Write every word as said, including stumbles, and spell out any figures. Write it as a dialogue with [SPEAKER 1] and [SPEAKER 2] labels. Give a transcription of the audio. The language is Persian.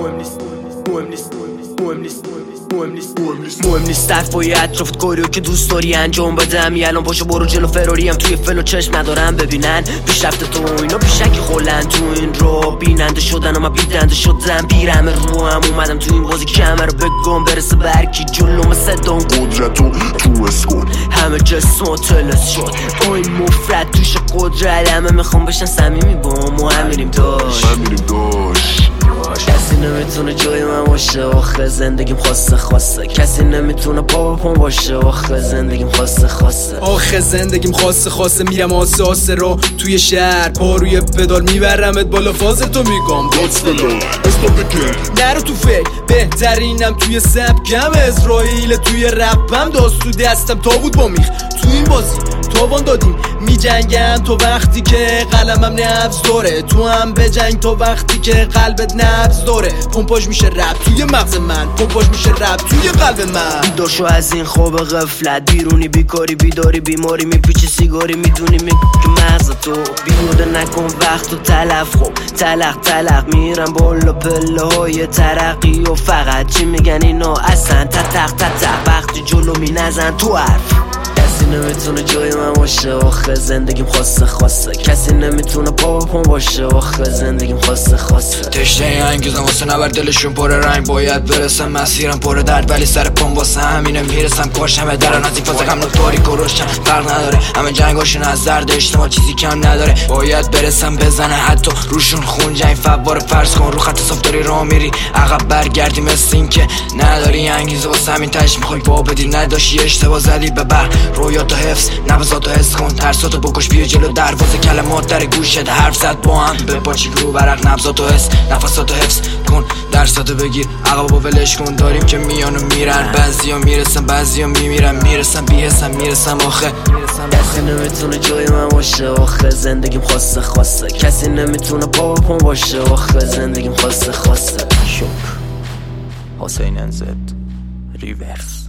[SPEAKER 1] مهم نیست مهم نیست مهم نیست مهم نیست مهم نیست صفای اطرافت کاریو که دوست داری انجام بدم. الان پاشو برو جلو فراری هم توی فلو چشم ندارم ببینن پیشرفت تو اینا پیشکی خولن تو این رو بیننده شدن و من بیدنده شدم بیرم رو هم اومدم تو این بازی کمه رو بگم برسه برکی جلو مثل دون قدرت و تو اسکون همه جسم و تلس شد با این مفرد توش قدرت همه میخوام بشن صمیمی با ما هم میریم داش
[SPEAKER 2] هم میریم داش
[SPEAKER 1] کسی نمیتونه جای من باشه آخه زندگیم خاصه خاصه کسی نمیتونه پا پا باشه آخه زندگیم خاصه خاصه
[SPEAKER 3] آخه زندگیم خاصه خاصه میرم آسه آسه رو توی شهر پا روی پدال میبرمت بالا فازتو میگم نرو تو فکر بهترینم توی سبکم اسرائیل توی رپم داست تو دستم تا بود با میخ تو این بازی تاوان دادیم میجنگم تو وقتی که قلمم نبض داره تو هم بجنگ تو وقتی که قلبت نبض داره پمپاژ میشه رپ توی مغز من پمپاژ میشه رپ توی قلب من
[SPEAKER 1] بیدار شو از این خواب غفلت بیرونی بیکاری بیداری بیماری میپیچی سیگاری میدونی می که مغز تو بیهوده نکن وقت و تلف خوب تلق تلق میرم بالا پله های ترقی و فقط چی میگن اینا اصلا تتق تتق وقتی جلو می نزن تو حرف کسی نمیتونه جای من باشه آخه زندگیم خاصه خاصه کسی نمیتونه پا پا باشه آخه زندگیم خاصه خاصه
[SPEAKER 4] تشنه انگیزم واسه نبر دلشون پر رنگ باید برسم مسیرم پر درد ولی سر پام واسه همینه میرسم کاش همه درن از این فاز غم تاریک و روشن فرق نداره همه جنگاشون از زرد اجتماع چیزی کم نداره باید برسم بزنه حتی روشون خون جنگ فوار فرض کن رو خط صاف داری راه میری عقب برگردی مثل این که نداری انگیزه واسه همین تش میخوای با بدی نداشی اشتباه زدی به بر رویاتو حفظ نبضاتو حس کن ترساتو بکش بیا جلو دروازه کلمات در گوشت حرف زد با هم به پاچی رو برق نبضاتو حس نفساتو حفظ کن درساتو بگیر عقبا ولش کن داریم که میان و میرن بعضیا میرسن بعضیا میمیرن میرسن بیهسن میرسم آخه
[SPEAKER 1] کسی نمیتونه جای من باشه آخه زندگیم خاصه خاصه کسی نمیتونه پا پا باشه آخه زندگیم خاصه خاصه شکر حسین انزد ریورس